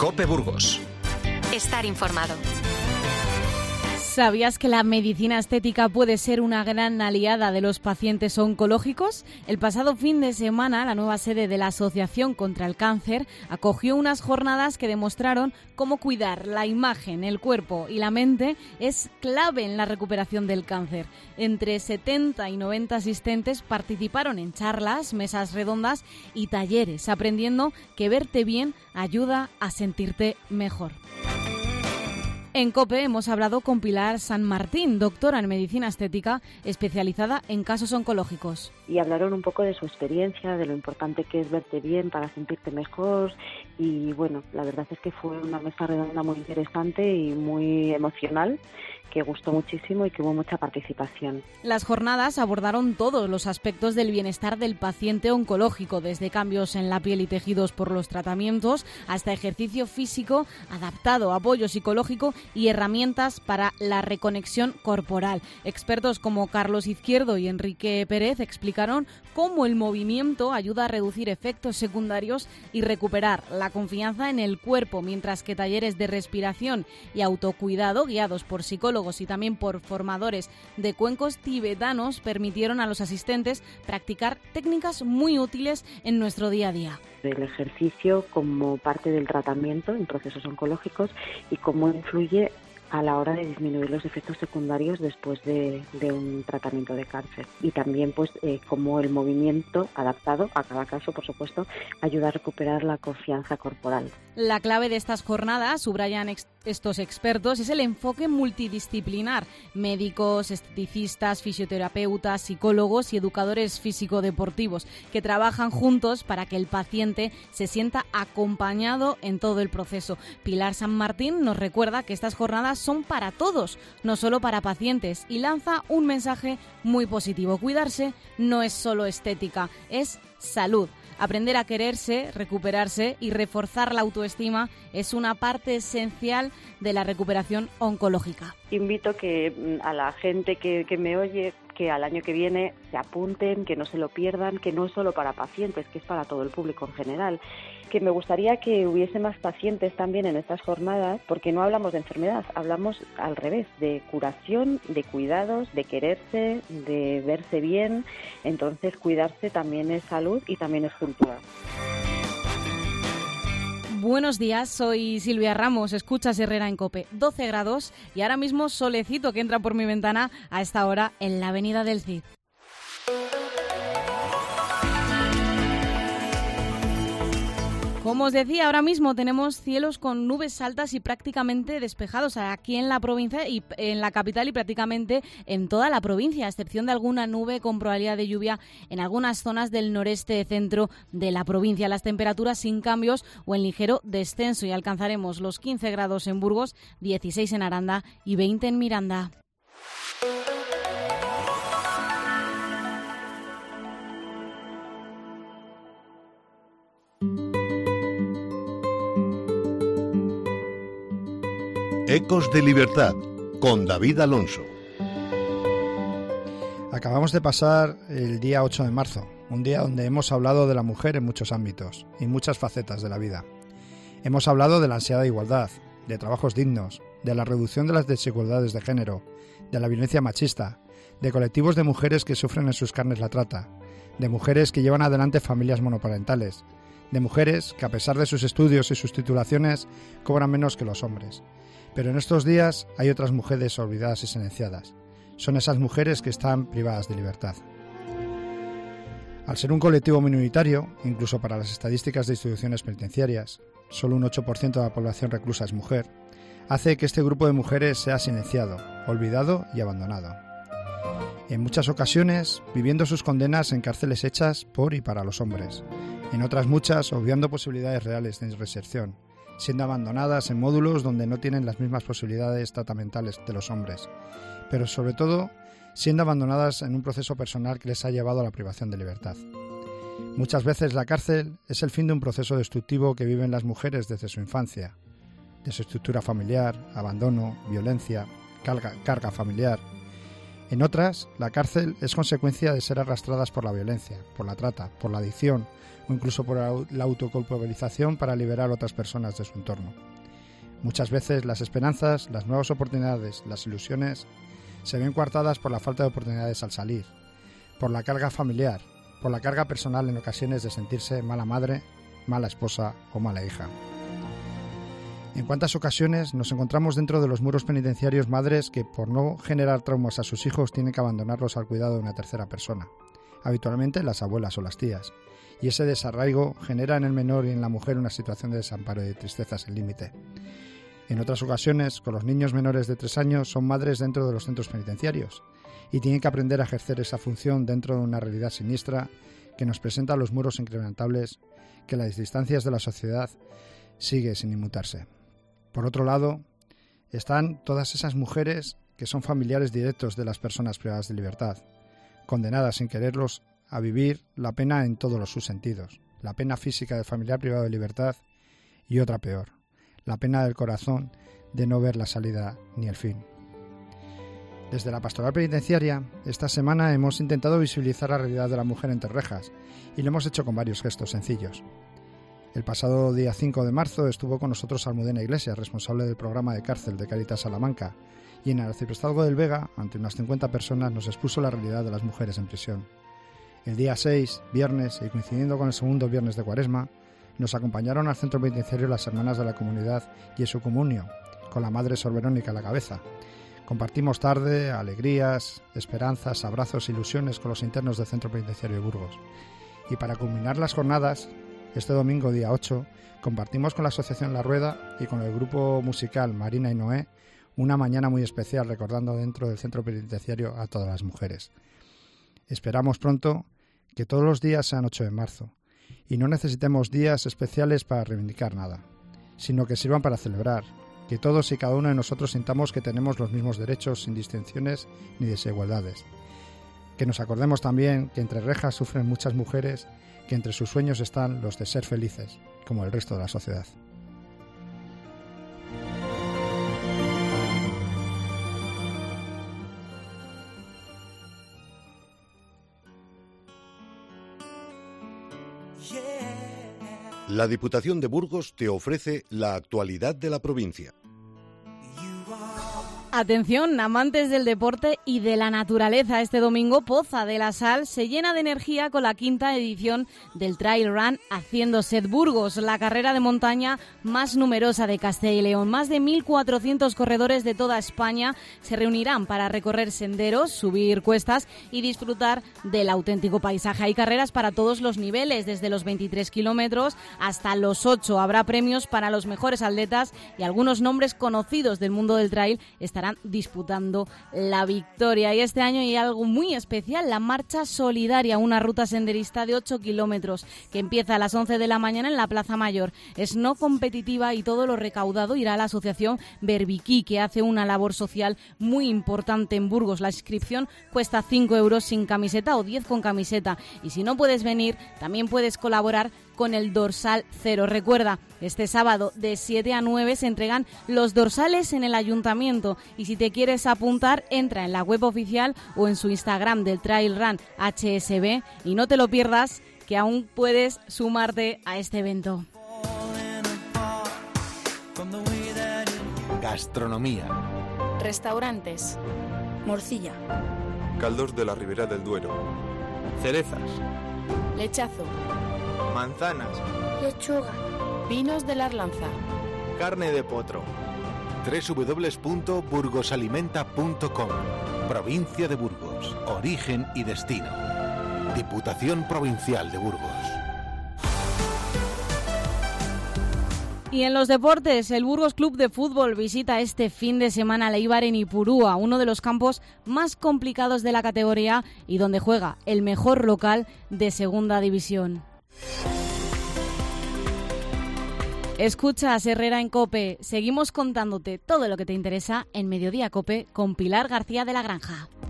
COPE Burgos. Estar informado. ¿Sabías que la medicina estética puede ser una gran aliada de los pacientes oncológicos? El pasado fin de semana, la nueva sede de la Asociación contra el Cáncer acogió unas jornadas que demostraron cómo cuidar la imagen, el cuerpo y la mente es clave en la recuperación del cáncer. Entre 70 y 90 asistentes participaron en charlas, mesas redondas y talleres, aprendiendo que verte bien ayuda a sentirte mejor. En COPE hemos hablado con Pilar San Martín, doctora en medicina estética, especializada en casos oncológicos. Y hablaron un poco de su experiencia, de lo importante que es verte bien para sentirte mejor. Y bueno, la verdad es que fue una mesa redonda muy interesante y muy emocional, que gustó muchísimo y que hubo mucha participación. Las jornadas abordaron todos los aspectos del bienestar del paciente oncológico, desde cambios en la piel y tejidos por los tratamientos hasta ejercicio físico adaptado, apoyo psicológico y herramientas para la reconexión corporal. Expertos como Carlos Izquierdo y Enrique Pérez explicaron cómo el movimiento ayuda a reducir efectos secundarios y recuperar la confianza en el cuerpo, mientras que talleres de respiración y autocuidado guiados por psicólogos y también por formadores de cuencos tibetanos permitieron a los asistentes practicar técnicas muy útiles en nuestro día a día. El ejercicio como parte del tratamiento en procesos oncológicos y cómo influye a la hora de disminuir los efectos secundarios después de un tratamiento de cáncer. Y también cómo el movimiento adaptado a cada caso, por supuesto, ayuda a recuperar la confianza corporal. La clave de estas jornadas, subrayan estos expertos, es el enfoque multidisciplinar. Médicos, esteticistas, fisioterapeutas, psicólogos y educadores físico-deportivos que trabajan juntos para que el paciente se sienta acompañado en todo el proceso. Pilar San Martín nos recuerda que estas jornadas son para todos, no solo para pacientes, y lanza un mensaje muy positivo. Cuidarse no es solo estética, es salud. Aprender a quererse, recuperarse y reforzar la autoestima es una parte esencial de la recuperación oncológica. Invito a la gente que me oye que al año que viene se apunten, que no se lo pierdan, que no es solo para pacientes, que es para todo el público en general. Que me gustaría que hubiese más pacientes también en estas jornadas, porque no hablamos de enfermedad, hablamos al revés, de curación, de cuidados, de quererse, de verse bien. Entonces, cuidarse también es salud y también es cultura. Buenos días, soy Silvia Ramos, escuchas Herrera en COPE. 12 grados y ahora mismo solecito que entra por mi ventana a esta hora en la avenida del Cid. Como os decía, ahora mismo tenemos cielos con nubes altas y prácticamente despejados aquí en la provincia y en la capital y prácticamente en toda la provincia, a excepción de alguna nube con probabilidad de lluvia en algunas zonas del noreste centro de la provincia. Las temperaturas sin cambios o en ligero descenso y alcanzaremos los 15 grados en Burgos, 16 en Aranda y 20 en Miranda. Ecos de Libertad, con David Alonso. Acabamos de pasar el día 8 de marzo, un día donde hemos hablado de la mujer en muchos ámbitos y muchas facetas de la vida. Hemos hablado de la ansiedad de igualdad, de trabajos dignos, de la reducción de las desigualdades de género, de la violencia machista, de colectivos de mujeres que sufren en sus carnes la trata, de mujeres que llevan adelante familias monoparentales, de mujeres que a pesar de sus estudios y sus titulaciones cobran menos que los hombres. Pero en estos días hay otras mujeres olvidadas y silenciadas. Son esas mujeres que están privadas de libertad. Al ser un colectivo minoritario, incluso para las estadísticas de instituciones penitenciarias, solo un 8% de la población reclusa es mujer, hace que este grupo de mujeres sea silenciado, olvidado y abandonado. En muchas ocasiones, viviendo sus condenas en cárceles hechas por y para los hombres. En otras muchas, obviando posibilidades reales de reinserción, siendo abandonadas en módulos donde no tienen las mismas posibilidades tratamentales de los hombres, pero sobre todo siendo abandonadas en un proceso personal que les ha llevado a la privación de libertad. Muchas veces la cárcel es el fin de un proceso destructivo que viven las mujeres desde su infancia, desestructura familiar, abandono, violencia, carga familiar. En otras, la cárcel es consecuencia de ser arrastradas por la violencia, por la trata, por la adicción o incluso por la autoculpabilización para liberar a otras personas de su entorno. Muchas veces las esperanzas, las nuevas oportunidades, las ilusiones se ven coartadas por la falta de oportunidades al salir, por la carga familiar, por la carga personal en ocasiones de sentirse mala madre, mala esposa o mala hija. En cuántas ocasiones nos encontramos dentro de los muros penitenciarios madres que, por no generar traumas a sus hijos, tienen que abandonarlos al cuidado de una tercera persona, habitualmente las abuelas o las tías, y ese desarraigo genera en el menor y en la mujer una situación de desamparo y de tristeza sin límite. En otras ocasiones, con los niños menores de 3 años, son madres dentro de los centros penitenciarios y tienen que aprender a ejercer esa función dentro de una realidad siniestra que nos presenta los muros inquebrantables que las distancias de la sociedad sigue sin inmutarse. Por otro lado, están todas esas mujeres que son familiares directos de las personas privadas de libertad, condenadas sin quererlos a vivir la pena en todos sus sentidos, la pena física del familiar privado de libertad y otra peor, la pena del corazón de no ver la salida ni el fin. Desde la Pastoral Penitenciaria, esta semana hemos intentado visibilizar la realidad de la mujer entre rejas y lo hemos hecho con varios gestos sencillos. El pasado día 5 de marzo estuvo con nosotros Almudena Iglesias, responsable del programa de cárcel de Cáritas Salamanca, y en el Arciprestazgo del Vega, ante unas 50 personas, nos expuso la realidad de las mujeres en prisión. El día 6, viernes, y coincidiendo con el segundo viernes de Cuaresma, nos acompañaron al centro penitenciario las hermanas de la comunidad Jesu Comunio, con la Madre Sor Verónica a la cabeza. Compartimos tarde, alegrías, esperanzas, abrazos e ilusiones con los internos del centro penitenciario de Burgos. Y para culminar las jornadas, este domingo, día 8, compartimos con la Asociación La Rueda y con el grupo musical Marina y Noé una mañana muy especial recordando dentro del centro penitenciario a todas las mujeres. Esperamos pronto que todos los días sean 8 de marzo y no necesitemos días especiales para reivindicar nada, sino que sirvan para celebrar, que todos y cada uno de nosotros sintamos que tenemos los mismos derechos sin distinciones ni desigualdades. Que nos acordemos también que entre rejas sufren muchas mujeres, que entre sus sueños están los de ser felices, como el resto de la sociedad. La Diputación de Burgos te ofrece la actualidad de la provincia. Atención, amantes del deporte y de la naturaleza. Este domingo, Poza de la Sal se llena de energía con la 5ª edición del Trail Run Haciendo Sed Burgos, la carrera de montaña más numerosa de Castilla y León. Más de 1.400 corredores de toda España se reunirán para recorrer senderos, subir cuestas y disfrutar del auténtico paisaje. Hay carreras para todos los niveles, desde los 23 kilómetros hasta los 8. Habrá premios para los mejores atletas y algunos nombres conocidos del mundo del trail estarán disputando la victoria. Y este año hay algo muy especial, la Marcha Solidaria, una ruta senderista de 8 kilómetros que empieza a las 11 de la mañana en la Plaza Mayor. Es no competitiva y todo lo recaudado irá a la asociación Berbiquí, que hace una labor social muy importante en Burgos. La inscripción cuesta 5 euros sin camiseta o 10 con camiseta. Y si no puedes venir, también puedes colaborar con el dorsal 0. Recuerda, este sábado de 7 a 9 se entregan los dorsales en el ayuntamiento y si te quieres apuntar, entra en la web oficial o en su Instagram del Trail Run HSB y no te lo pierdas, que aún puedes sumarte a este evento. Gastronomía. Restaurantes. Morcilla. Caldos de la Ribera del Duero. Cerezas. Lechazo. Manzanas. Lechuga. Vinos de la Arlanza. Carne de potro. www.burgosalimenta.com. Provincia de Burgos. Origen y destino. Diputación Provincial de Burgos. Y en los deportes, el Burgos Club de Fútbol visita este fin de semana al Eibar en Ipurúa, uno de los campos más complicados de la categoría y donde juega el mejor local de Segunda División. Escuchas Herrera en COPE. Seguimos contándote todo lo que te interesa en Mediodía COPE con Pilar García de la Granja.